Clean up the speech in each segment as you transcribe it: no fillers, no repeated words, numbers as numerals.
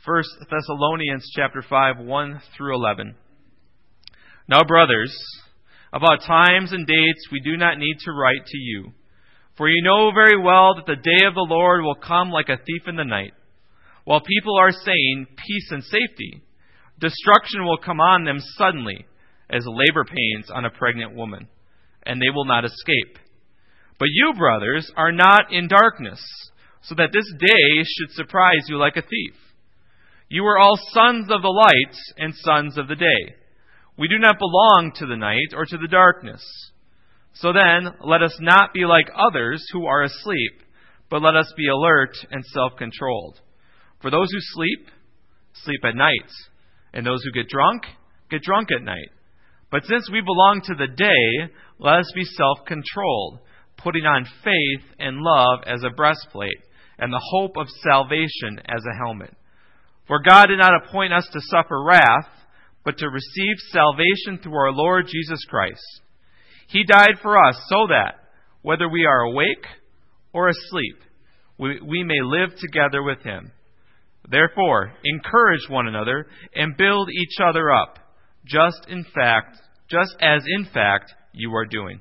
1 Thessalonians chapter 5, 1 through 11. Now, brothers, about times and dates we do not need to write to you, for you know very well that the day of the Lord will come like a thief in the night. While people are saying peace and safety, destruction will come on them suddenly, as labor pains on a pregnant woman, and they will not escape. But you, brothers, are not in darkness, so that this day should surprise you like a thief. You are all sons of the light and sons of the day. We do not belong to the night or to the darkness. So then, let us not be like others who are asleep, but let us be alert and self-controlled. For those who sleep, sleep at night, and those who get drunk at night. But since we belong to the day, let us be self-controlled, putting on faith and love as a breastplate, and the hope of salvation as a helmet. For God did not appoint us to suffer wrath, but to receive salvation through our Lord Jesus Christ. He died for us so that, whether we are awake or asleep, we may live together with Him. Therefore, encourage one another and build each other up, just as in fact you are doing.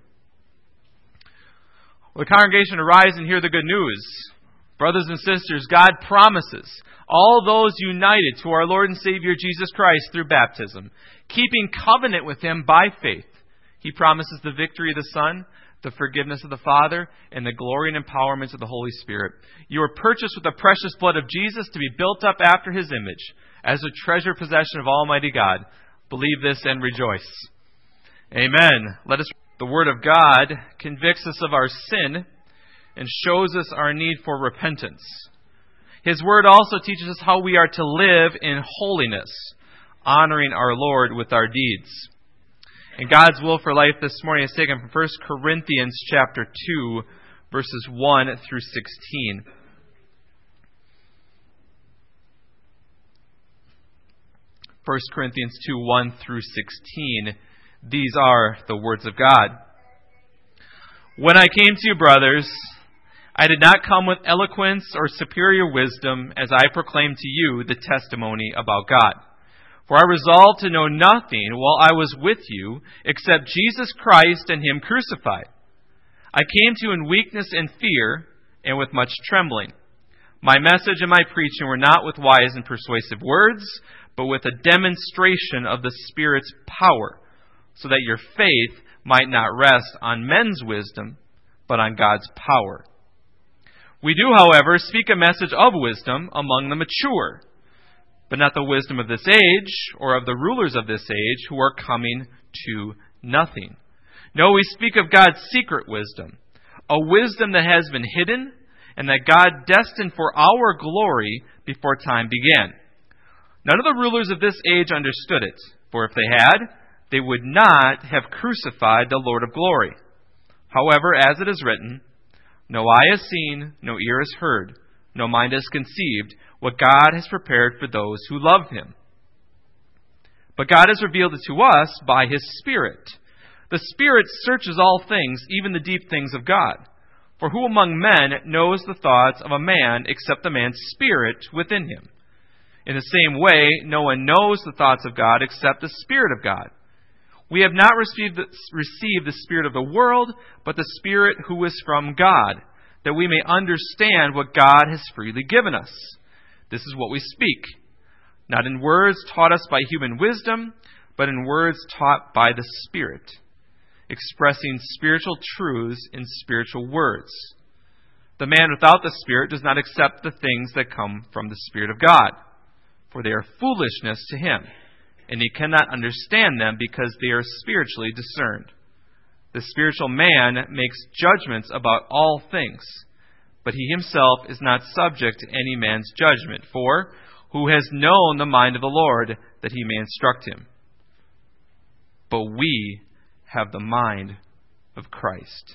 Will the congregation arise and hear the good news? Brothers and sisters, God promises all those united to our Lord and Savior Jesus Christ through baptism, keeping covenant with Him by faith. He promises the victory of the Son, the forgiveness of the Father, and the glory and empowerment of the Holy Spirit. You are purchased with the precious blood of Jesus to be built up after His image, as a treasured possession of Almighty God. Believe this and rejoice. Amen. The Word of God convicts us of our sin and shows us our need for repentance. His Word also teaches us how we are to live in holiness, honoring our Lord with our deeds. And God's will for life this morning is taken from 1 Corinthians chapter 2, verses 1 through 16. 1 Corinthians 2, 1 through 16. These are the words of God. When I came to you, brothers, I did not come with eloquence or superior wisdom as I proclaimed to you the testimony about God. For I resolved to know nothing while I was with you except Jesus Christ and Him crucified. I came to you in weakness and fear and with much trembling. My message and my preaching were not with wise and persuasive words, but with a demonstration of the Spirit's power, so that your faith might not rest on men's wisdom, but on God's power. We do, however, speak a message of wisdom among the mature, but not the wisdom of this age or of the rulers of this age who are coming to nothing. No, we speak of God's secret wisdom, a wisdom that has been hidden and that God destined for our glory before time began. None of the rulers of this age understood it, for if they had, they would not have crucified the Lord of glory. However, as it is written, no eye has seen, no ear has heard, no mind has conceived what God has prepared for those who love Him. But God has revealed it to us by His Spirit. The Spirit searches all things, even the deep things of God. For who among men knows the thoughts of a man except the man's spirit within him? In the same way, no one knows the thoughts of God except the Spirit of God. We have not received the spirit of the world, but the Spirit who is from God, that we may understand what God has freely given us. This is what we speak, not in words taught us by human wisdom, but in words taught by the Spirit, expressing spiritual truths in spiritual words. The man without the Spirit does not accept the things that come from the Spirit of God, for they are foolishness to him, and he cannot understand them because they are spiritually discerned. The spiritual man makes judgments about all things, but he himself is not subject to any man's judgment. For who has known the mind of the Lord, that he may instruct him? But we have the mind of Christ.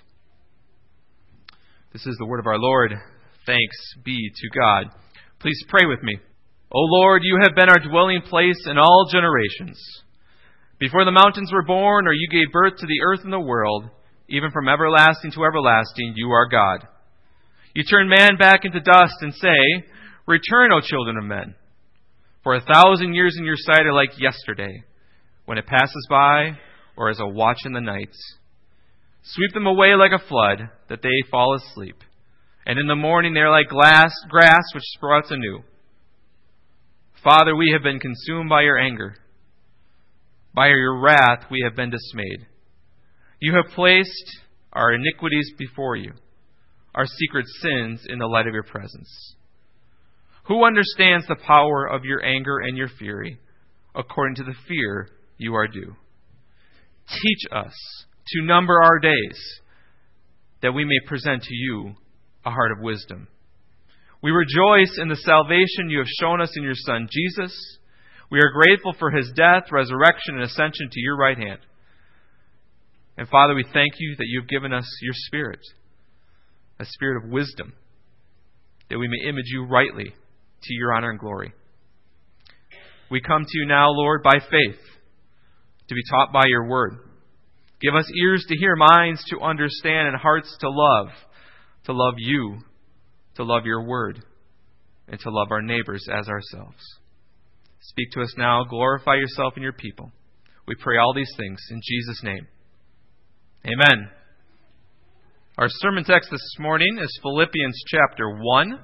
This is the word of our Lord. Thanks be to God. Please pray with me. O Lord, you have been our dwelling place in all generations. Before the mountains were born, or you gave birth to the earth and the world, even from everlasting to everlasting, you are God. You turn man back into dust and say, return, O children of men. For 1,000 years in your sight are like yesterday, when it passes by, or as a watch in the night. Sweep them away like a flood, that they fall asleep. And in the morning they are like grass which sprouts anew. Father, we have been consumed by your anger. By your wrath we have been dismayed. You have placed our iniquities before you, our secret sins in the light of your presence. Who understands the power of your anger and your fury, according to the fear you are due? Teach us to number our days, that we may present to you a heart of wisdom. We rejoice in the salvation you have shown us in your Son, Jesus. We are grateful for his death, resurrection, and ascension to your right hand. And Father, we thank you that you have given us your Spirit, a spirit of wisdom, that we may image you rightly to your honor and glory. We come to you now, Lord, by faith, to be taught by your word. Give us ears to hear, minds to understand, and hearts to love you, to love your word, and to love our neighbors as ourselves. Speak to us now. Glorify yourself and your people. We pray all these things in Jesus' name. Amen. Our sermon text this morning is Philippians chapter 1,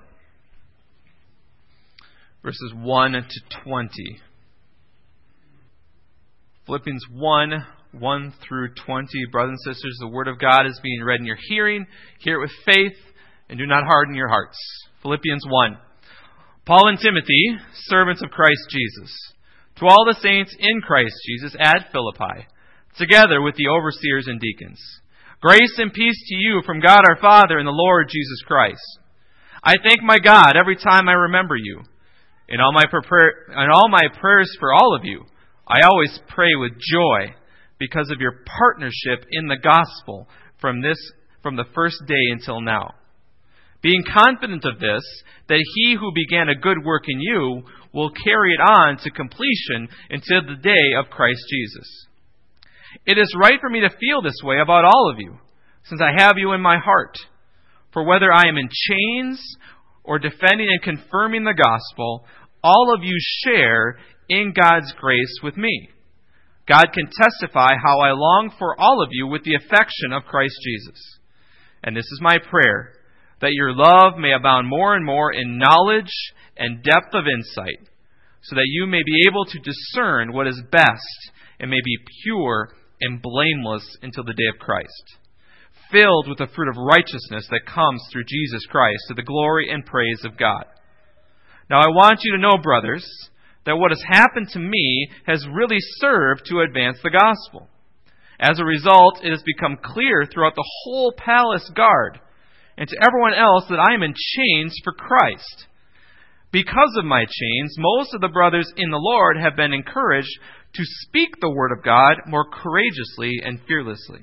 verses 1 to 20. Philippians 1 through 20. Brothers and sisters, the Word of God is being read in your hearing. Hear it with faith, and do not harden your hearts. Philippians 1. Paul and Timothy, servants of Christ Jesus, to all the saints in Christ Jesus at Philippi, together with the overseers and deacons. Grace and peace to you from God our Father and the Lord Jesus Christ. I thank my God every time I remember you. In all my prayers for all of you, I always pray with joy because of your partnership in the gospel from the first day until now. Being confident of this, that he who began a good work in you will carry it on to completion until the day of Christ Jesus. It is right for me to feel this way about all of you, since I have you in my heart. For whether I am in chains or defending and confirming the gospel, all of you share in God's grace with me. God can testify how I long for all of you with the affection of Christ Jesus. And this is my prayer, that your love may abound more and more in knowledge and depth of insight, so that you may be able to discern what is best and may be pure and blameless until the day of Christ, filled with the fruit of righteousness that comes through Jesus Christ to the glory and praise of God. Now I want you to know, brothers, that what has happened to me has really served to advance the gospel. As a result, it has become clear throughout the whole palace guard and to everyone else that I am in chains for Christ. Because of my chains, most of the brothers in the Lord have been encouraged to speak the word of God more courageously and fearlessly.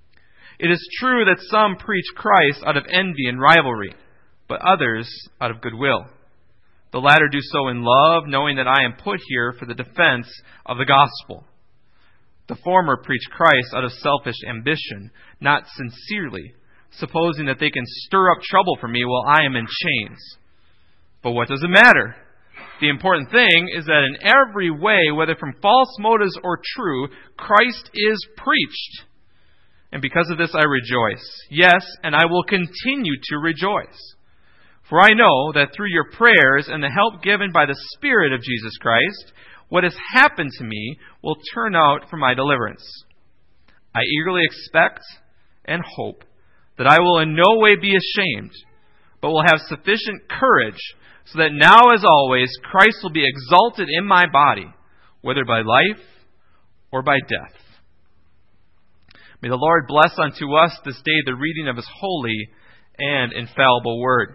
It is true that some preach Christ out of envy and rivalry, but others out of goodwill. The latter do so in love, knowing that I am put here for the defense of the gospel. The former preach Christ out of selfish ambition, not sincerely, supposing that they can stir up trouble for me while I am in chains. But what does it matter? The important thing is that in every way, whether from false motives or true, Christ is preached. And because of this I rejoice. Yes, and I will continue to rejoice. For I know that through your prayers and the help given by the Spirit of Jesus Christ, what has happened to me will turn out for my deliverance. I eagerly expect and hope that I will in no way be ashamed, but will have sufficient courage, so that now as always Christ will be exalted in my body, whether by life or by death. May the Lord bless unto us this day the reading of his holy and infallible word.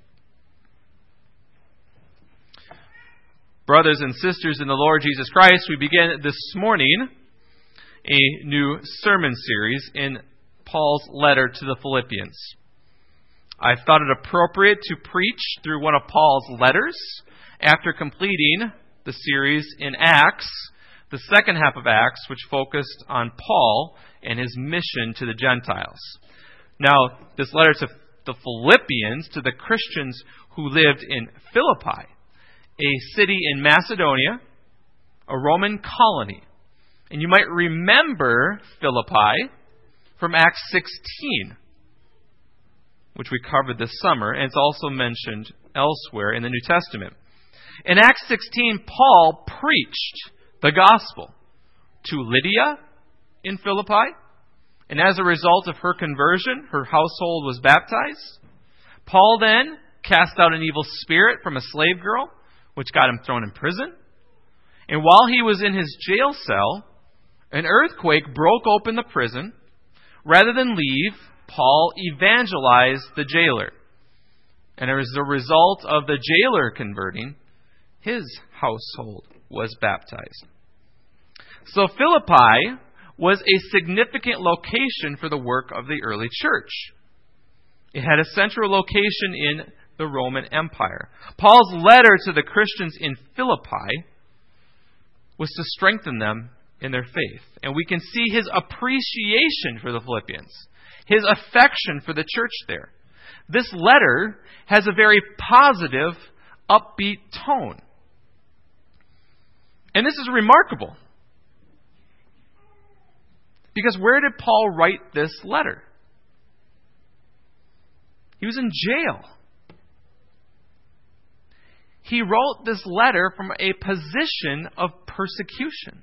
Brothers and sisters in the Lord Jesus Christ, we begin this morning a new sermon series in Paul's letter to the Philippians. I thought it appropriate to preach through one of Paul's letters after completing the series in Acts, the second half of Acts, which focused on Paul and his mission to the Gentiles. Now, this letter to the Philippians, to the Christians who lived in Philippi, a city in Macedonia, a Roman colony. And you might remember Philippi from Acts 16, which we covered this summer, and it's also mentioned elsewhere in the New Testament. In Acts 16, Paul preached the gospel to Lydia in Philippi, and as a result of her conversion, her household was baptized. Paul then cast out an evil spirit from a slave girl, which got him thrown in prison. And while he was in his jail cell, an earthquake broke open the prison. Rather than leave, Paul evangelized the jailer. And as a result of the jailer converting, his household was baptized. So Philippi was a significant location for the work of the early church. It had a central location in the Roman Empire. Paul's letter to the Christians in Philippi was to strengthen them in their faith. And we can see his appreciation for the Philippians, his affection for the church there. This letter has a very positive, upbeat tone. And this is remarkable. Because where did Paul write this letter? He was in jail. He wrote this letter from a position of persecution.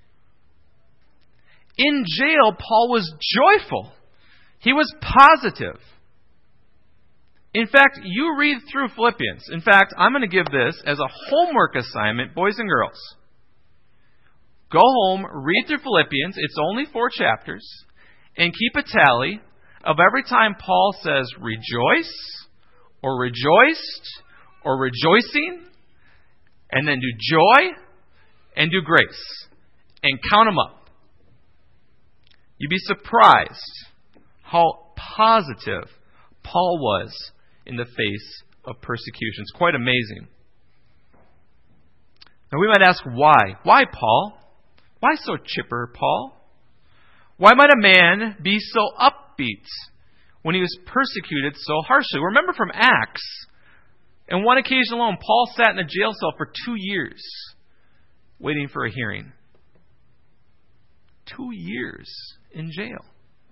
In jail, Paul was joyful. He was positive. In fact, you read through Philippians. In fact, I'm going to give this as a homework assignment, boys and girls. Go home, read through Philippians. It's only 4 chapters. And keep a tally of every time Paul says rejoice, or rejoiced, or rejoicing, and then do joy, and do grace. And count them up. You'd be surprised how positive Paul was in the face of persecution. It's quite amazing. Now we might ask why. Why, Paul? Why so chipper, Paul? Why might a man be so upbeat when he was persecuted so harshly? Remember from Acts, on one occasion alone, Paul sat in a jail cell for 2 years waiting for a hearing. 2 years in jail.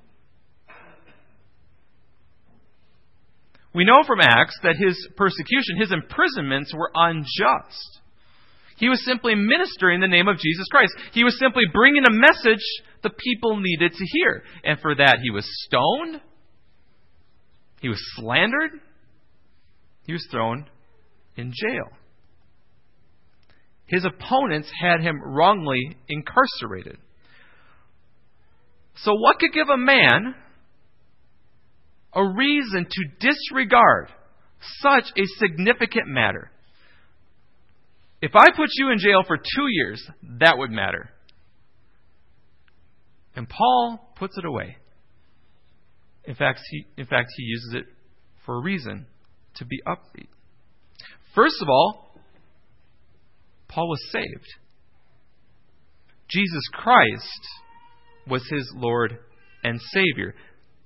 We know from Acts that his persecution, his imprisonments were unjust. He was simply ministering the name of Jesus Christ. He was simply bringing a message the people needed to hear. And for that, he was stoned. He was slandered. He was thrown in jail. His opponents had him wrongly incarcerated. So what could give a man a reason to disregard such a significant matter? If I put you in jail for 2 years, that would matter. And Paul puts it away. In fact, he uses it for a reason to be upbeat. First of all, Paul was saved. Jesus Christ was his Lord and Savior.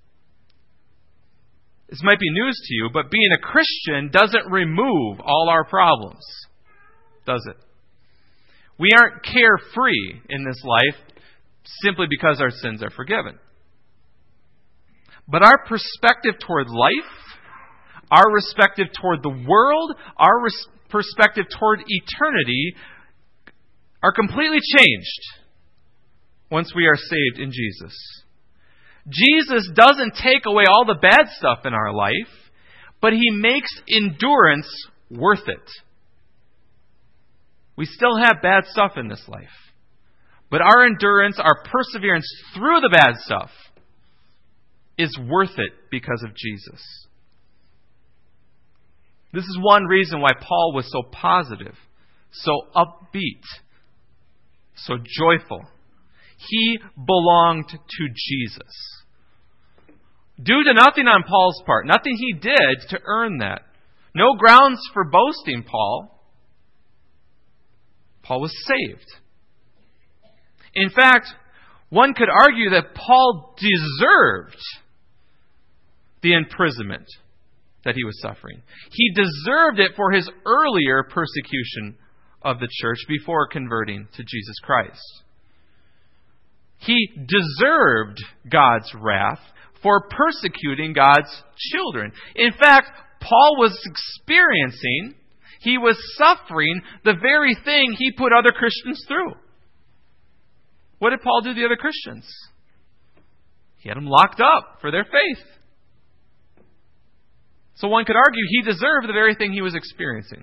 This might be news to you, but being a Christian doesn't remove all our problems, does it? We aren't carefree in this life simply because our sins are forgiven. But our perspective toward life, our perspective toward the world, our perspective toward eternity are completely changed once we are saved in Jesus. Jesus doesn't take away all the bad stuff in our life, but he makes endurance worth it. We still have bad stuff in this life, but our endurance, our perseverance through the bad stuff is worth it because of Jesus. This is one reason why Paul was so positive, so upbeat, so joyful. He belonged to Jesus. Due to nothing on Paul's part, nothing he did to earn that. No grounds for boasting, Paul was saved. In fact, one could argue that Paul deserved the imprisonment that he was suffering. He deserved it for his earlier persecution of the church before converting to Jesus Christ. He deserved God's wrath for persecuting God's children. In fact, Paul was experiencing, he was suffering the very thing he put other Christians through. What did Paul do to the other Christians? He had them locked up for their faith. So one could argue he deserved the very thing he was experiencing.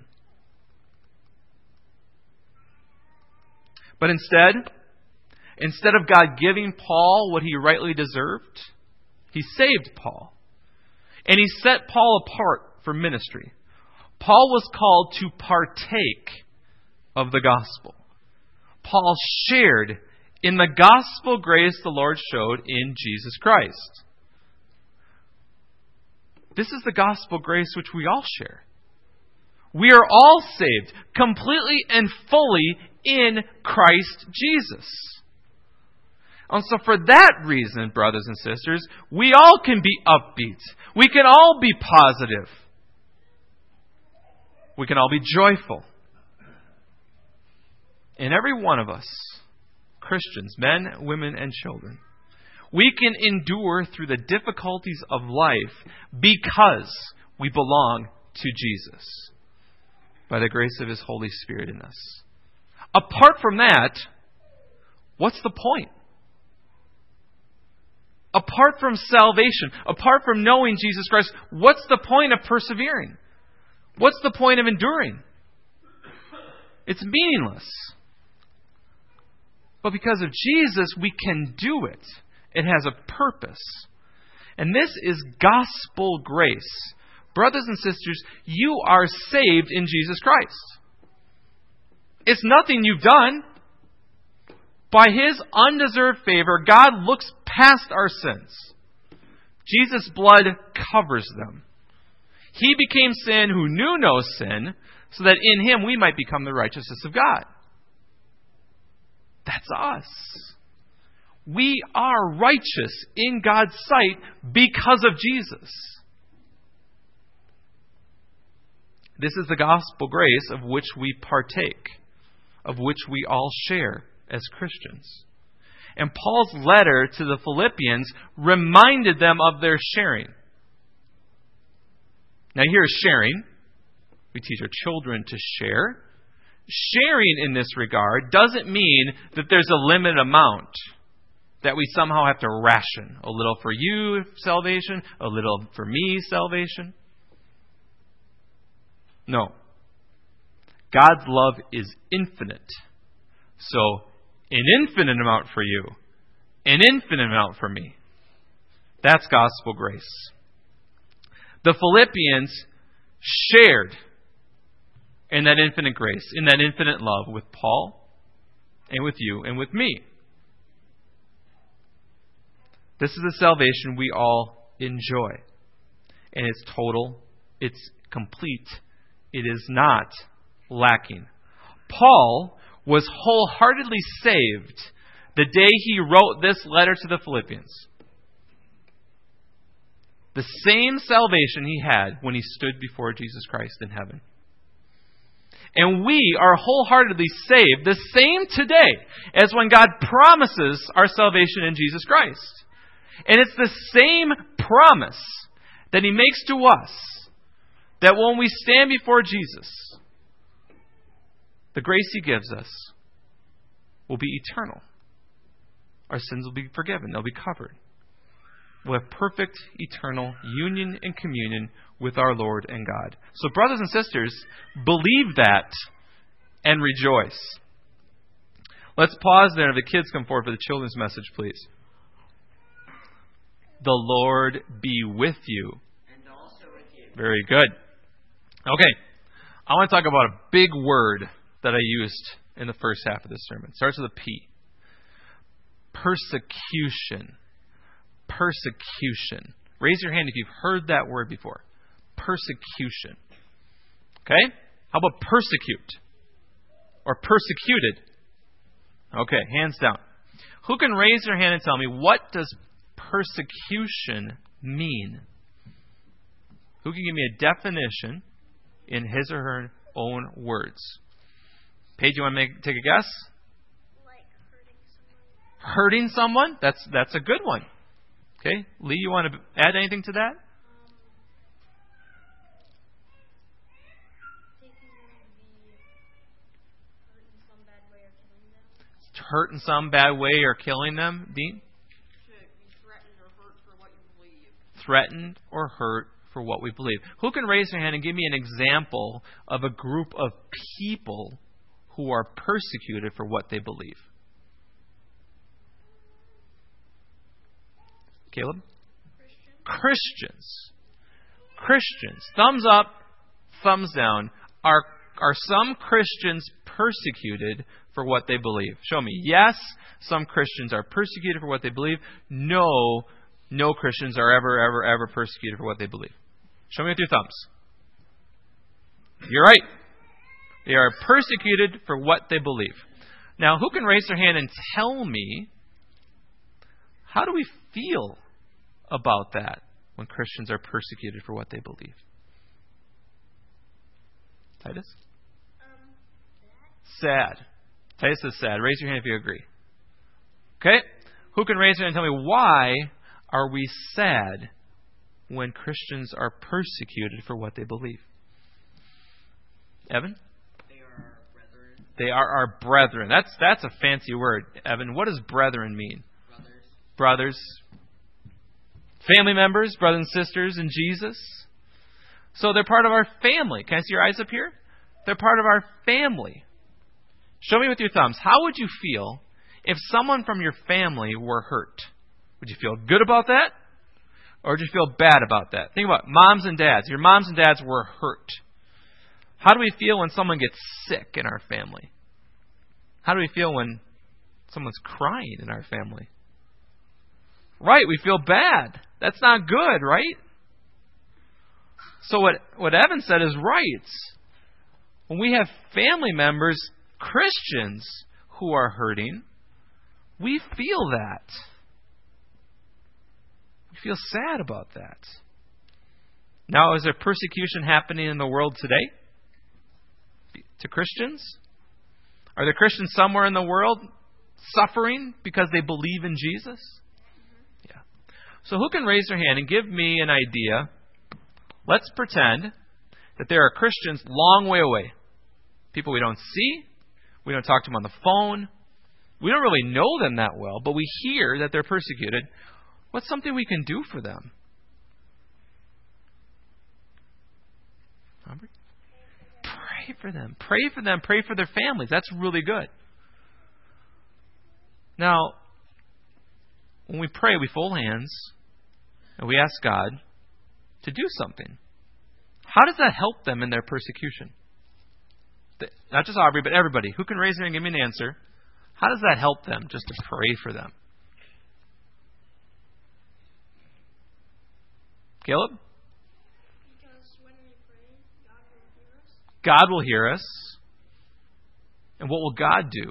But instead of God giving Paul what he rightly deserved, he saved Paul. And he set Paul apart for ministry. Paul was called to partake of the gospel. Paul shared in the gospel grace the Lord showed in Jesus Christ. This is the gospel grace which we all share. We are all saved completely and fully in Christ Jesus. And so for that reason, brothers and sisters, we all can be upbeat. We can all be positive. We can all be joyful. And every one of us, Christians, men, women, and children, we can endure through the difficulties of life because we belong to Jesus by the grace of His Holy Spirit in us. Apart from that, what's the point? Apart from salvation, apart from knowing Jesus Christ, what's the point of persevering? What's the point of enduring? It's meaningless. But because of Jesus, we can do it. It has a purpose. And this is gospel grace. Brothers and sisters, you are saved in Jesus Christ. It's nothing you've done. By His undeserved favor, God looks past our sins. Jesus' blood covers them. He became sin who knew no sin, so that in Him we might become the righteousness of God. That's us. We are righteous in God's sight because of Jesus. This is the gospel grace of which we partake, of which we all share as Christians. And Paul's letter to the Philippians reminded them of their sharing. Now here's sharing. We teach our children to share. Sharing in this regard doesn't mean that there's a limited amount, that we somehow have to ration. A little for you, salvation. A little for me, salvation. No. God's love is infinite. So, an infinite amount for you. An infinite amount for me. That's gospel grace. The Philippians shared in that infinite grace, in that infinite love with Paul and with you and with me. This is the salvation we all enjoy. And it's total, it's complete, it is not lacking. Paul was wholeheartedly saved the day he wrote this letter to the Philippians. The same salvation he had when he stood before Jesus Christ in heaven. And we are wholeheartedly saved the same today as when God promises our salvation in Jesus Christ. And it's the same promise that He makes to us, that when we stand before Jesus, the grace He gives us will be eternal. Our sins will be forgiven. They'll be covered. We'll have perfect, eternal union and communion with our Lord and God. So, brothers and sisters, believe that and rejoice. Let's pause there. If the kids come forward for the children's message, please. The Lord be with you. And also with you. Very good. Okay. I want to talk about a big word that I used in the first half of this sermon. It starts with a P. Persecution. Persecution. Raise your hand if you've heard that word before. Persecution. Okay? How about persecute? Or persecuted? Okay, hands down. Who can raise their hand and tell me, what does persecution mean? Who can give me a definition in his or her own words? Paige, you want to take a guess? Like hurting someone. Hurting someone? That's a good one. Okay. Lee, you want to add anything to that? Hurt in some bad way or killing them. Dean? Threatened or hurt for what you believe. Threatened or hurt for what we believe. Who can raise their hand and give me an example of a group of people who are persecuted for what they believe? Caleb? Christians. Thumbs up, thumbs down. Are some Christians persecuted for what they believe? Show me. Yes, some Christians are persecuted for what they believe. No Christians are ever persecuted for what they believe. Show me with your thumbs. You're right. They are persecuted for what they believe. Now, who can raise their hand and tell me, how do we feel about that when Christians are persecuted for what they believe? Titus? Sad. Titus is sad. Raise your hand if you agree. Okay? Who can raise their hand and tell me, why are we sad when Christians are persecuted for what they believe? Evan? They are our brethren. They are our brethren. That's a fancy word. Evan, what does brethren mean? Brothers. Family members, brothers and sisters in Jesus. So they're part of our family. Can I see your eyes up here? They're part of our family. Show me with your thumbs. How would you feel if someone from your family were hurt? Would you feel good about that? Or would you feel bad about that? Think about moms and dads. Your moms and dads were hurt. How do we feel when someone gets sick in our family? How do we feel when someone's crying in our family? Right, we feel bad. That's not good, right? So what Evan said is right. When we have family members, Christians, who are hurting, we feel that. We feel sad about that. Now, is there persecution happening in the world today to Christians? Are there Christians somewhere in the world suffering because they believe in Jesus? Yeah. So who can raise their hand and give me an idea? Let's pretend that there are Christians long way away. People we don't see. We don't talk to them on the phone. We don't really know them that well, but we hear that they're persecuted. What's something we can do for them? Pray for them. Pray for them. Pray for their families. That's really good. Now, when we pray, we fold hands and we ask God to do something. How does that help them in their persecution? Not just Aubrey, but everybody. Who can raise their hand and give me an answer? How does that help them just to pray for them? Caleb? Because when we pray, God will hear us. God will hear us. And what will God do?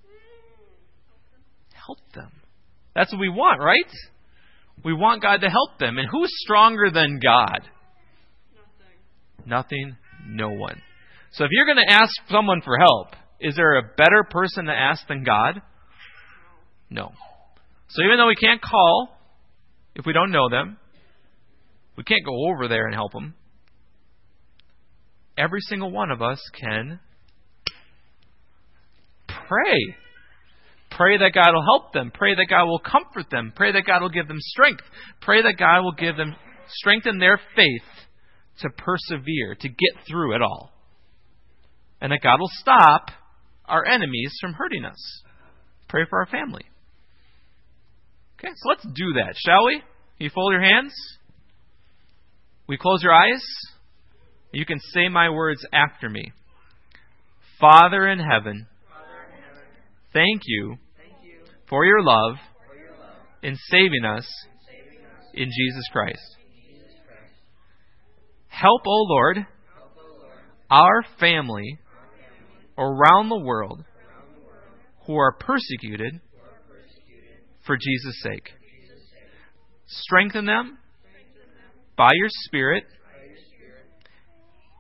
Help them. That's what we want, right? We want God to help them. And who's stronger than God? Nothing. No one. So if you're going to ask someone for help, is there a better person to ask than God? No. So even though we can't call if we don't know them, we can't go over there and help them, every single one of us can pray. Pray that God will help them. Pray that God will comfort them. Pray that God will give them strength. Pray that God will give them strengthen their faith to persevere, to get through it all. And that God will stop our enemies from hurting us. Pray for our family. Okay, so let's do that, shall we? You fold your hands. We close your eyes. You can say my words after me. Father in heaven, thank you for your love in saving us in Jesus Christ. Help, O Lord, our family around the world who are persecuted for Jesus' sake. Strengthen them by your Spirit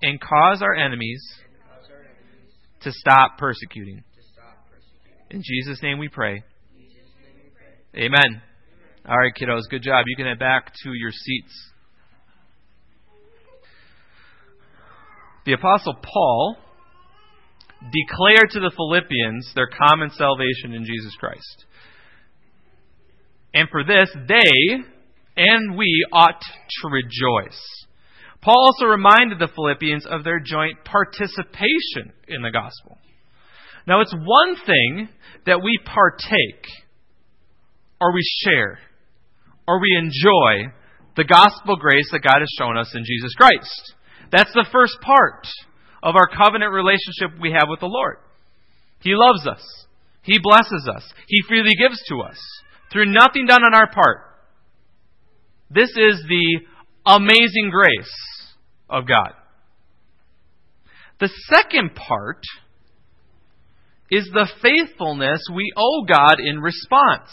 and cause our enemies to stop persecuting. In Jesus' name we pray. Amen. All right, kiddos, good job. You can head back to your seats. The Apostle Paul declared to the Philippians their common salvation in Jesus Christ. And for this, they and we ought to rejoice. Paul also reminded the Philippians of their joint participation in the gospel. Now, it's one thing that we partake, or we share, or we enjoy the gospel grace that God has shown us in Jesus Christ. That's the first part of our covenant relationship we have with the Lord. He loves us. He blesses us. He freely gives to us through nothing done on our part. This is the amazing grace of God. The second part is the faithfulness we owe God in response.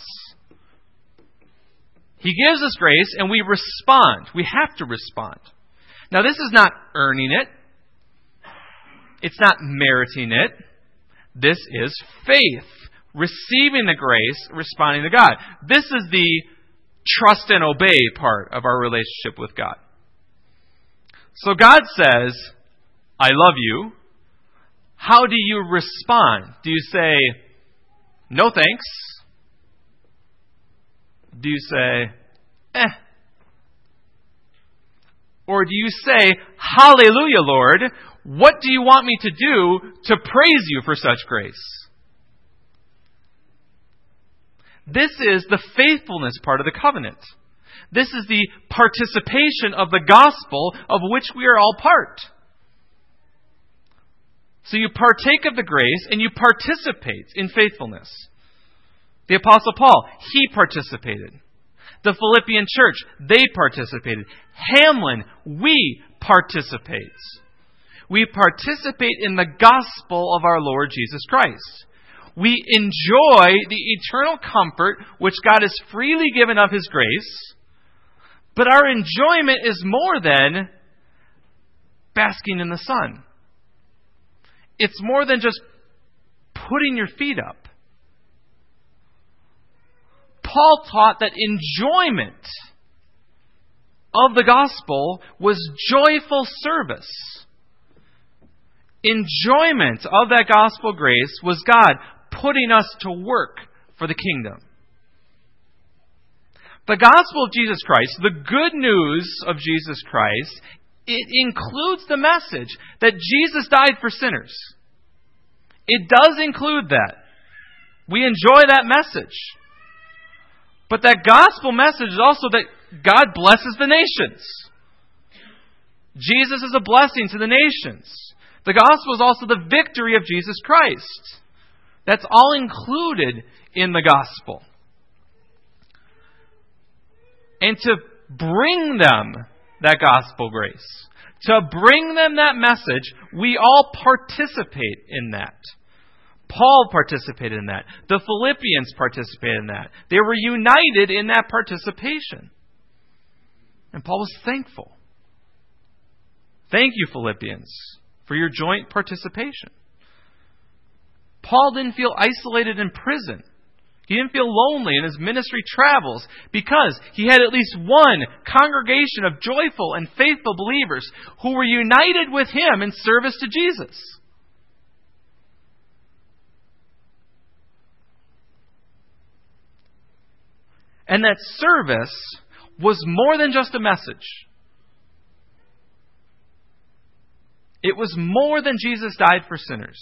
He gives us grace and we respond. We have to respond. Now, this is not earning it. It's not meriting it. This is faith. Receiving the grace, responding to God. This is the trust and obey part of our relationship with God. So God says, I love you. How do you respond? Do you say, no thanks? Do you say, Or do you say, hallelujah, Lord, what do you want me to do to praise you for such grace? This is the faithfulness part of the covenant. This is the participation of the gospel of which we are all part. So you partake of the grace and you participate in faithfulness. The Apostle Paul, he participated. The Philippian church, they participated. Hamlin, we participate. We participate in the gospel of our Lord Jesus Christ. We enjoy the eternal comfort which God has freely given of His grace, but our enjoyment is more than basking in the sun. It's more than just putting your feet up. Paul taught that enjoyment of the gospel was joyful service. Enjoyment of that gospel grace was God putting us to work for the kingdom. The gospel of Jesus Christ, the good news of Jesus Christ, it includes the message that Jesus died for sinners. It does include that. We enjoy that message. But that gospel message is also that God blesses the nations. Jesus is a blessing to the nations. The gospel is also the victory of Jesus Christ. That's all included in the gospel. And to bring them that gospel grace, to bring them that message, we all participate in that. Paul participated in that. The Philippians participated in that. They were united in that participation. And Paul was thankful. Thank you, Philippians, for your joint participation. Paul didn't feel isolated in prison. He didn't feel lonely in his ministry travels because he had at least one congregation of joyful and faithful believers who were united with him in service to Jesus. And that service was more than just a message. It was more than Jesus died for sinners.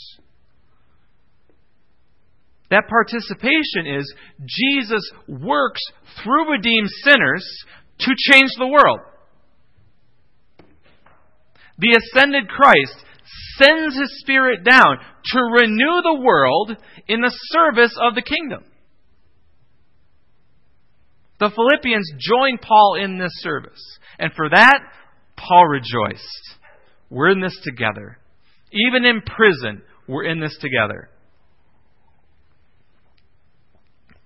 That participation is Jesus works through redeemed sinners to change the world. The ascended Christ sends His Spirit down to renew the world in the service of the kingdom. The Philippians joined Paul in this service. And for that, Paul rejoiced. We're in this together. Even in prison, we're in this together.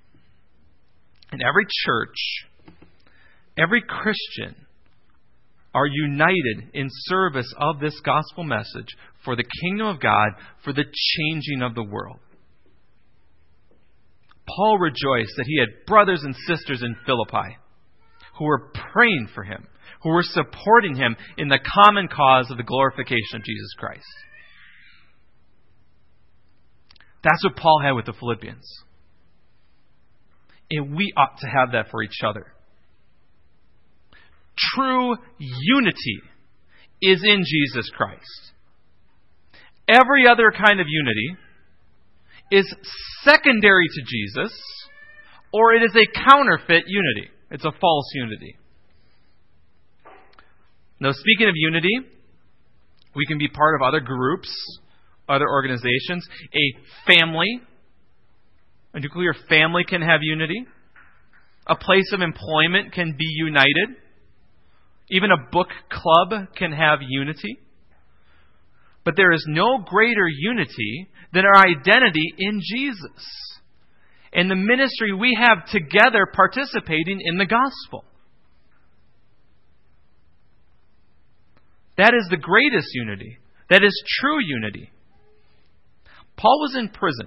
And every church, every Christian are united in service of this gospel message for the kingdom of God, for the changing of the world. Paul rejoiced that he had brothers and sisters in Philippi who were praying for him, who were supporting him in the common cause of the glorification of Jesus Christ. That's what Paul had with the Philippians. And we ought to have that for each other. True unity is in Jesus Christ. Every other kind of unity is secondary to Jesus, or it is a counterfeit unity. It's a false unity. Now, speaking of unity, we can be part of other groups, other organizations. A family, a nuclear family can have unity. A place of employment can be united. Even a book club can have unity. But there is no greater unity than our identity in Jesus and the ministry we have together participating in the gospel. That is the greatest unity. That is true unity. Paul was in prison.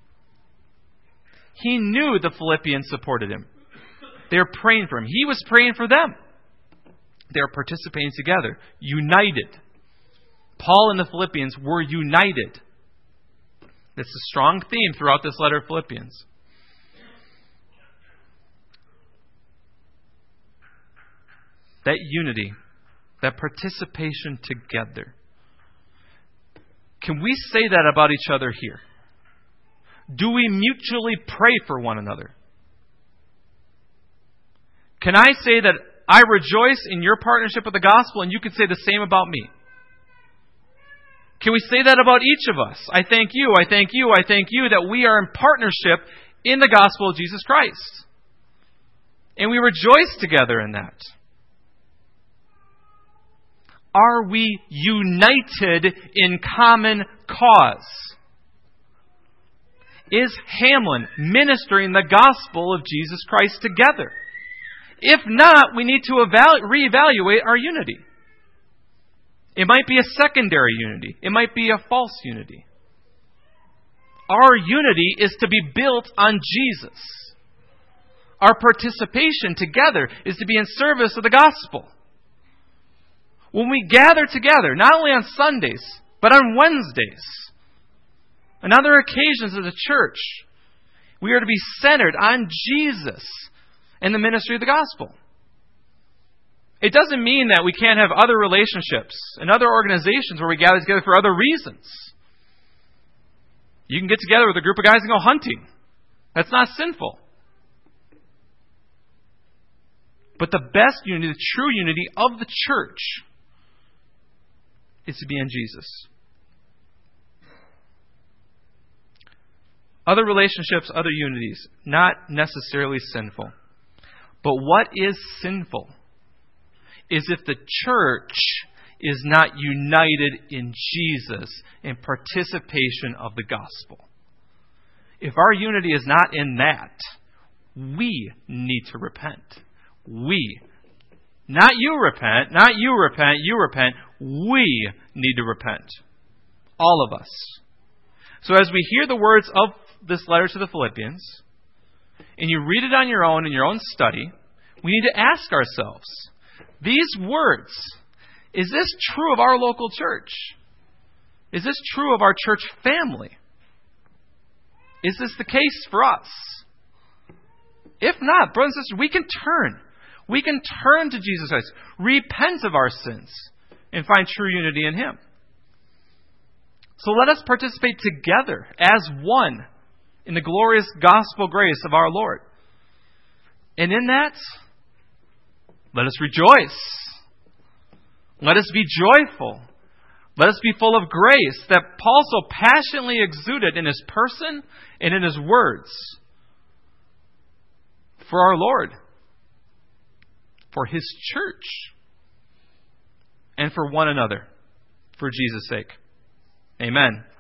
He knew the Philippians supported him. They were praying for him. He was praying for them. They were participating together, united. Paul and the Philippians were united. That's a strong theme throughout this letter of Philippians. That unity, that participation together. Can we say that about each other here? Do we mutually pray for one another? Can I say that I rejoice in your partnership with the gospel and you can say the same about me? Can we say that about each of us? I thank you, I thank you, I thank you that we are in partnership in the gospel of Jesus Christ. And we rejoice together in that. Are we united in common cause? Is Hamlin ministering the gospel of Jesus Christ together? If not, we need to reevaluate our unity. It might be a secondary unity. It might be a false unity. Our unity is to be built on Jesus. Our participation together is to be in service of the gospel. When we gather together, not only on Sundays, but on Wednesdays, and other occasions of the church, we are to be centered on Jesus and the ministry of the gospel. It doesn't mean that we can't have other relationships and other organizations where we gather together for other reasons. You can get together with a group of guys and go hunting. That's not sinful. But the best unity, the true unity of the church, is to be in Jesus. Other relationships, other unities, not necessarily sinful. But what is sinful is if the church is not united in Jesus in participation of the gospel. If our unity is not in that, we need to repent. We. Not you repent, not you repent, you repent. We need to repent. All of us. So as we hear the words of this letter to the Philippians, and you read it on your own in your own study, we need to ask ourselves, these words, is this true of our local church? Is this true of our church family? Is this the case for us? If not, brothers and sisters, we can turn. We can turn to Jesus Christ, repent of our sins, and find true unity in Him. So let us participate together as one in the glorious gospel grace of our Lord. And in that, let us rejoice. Let us be joyful. Let us be full of grace that Paul so passionately exuded in his person and in his words for our Lord, for His church, and for one another, for Jesus' sake. Amen.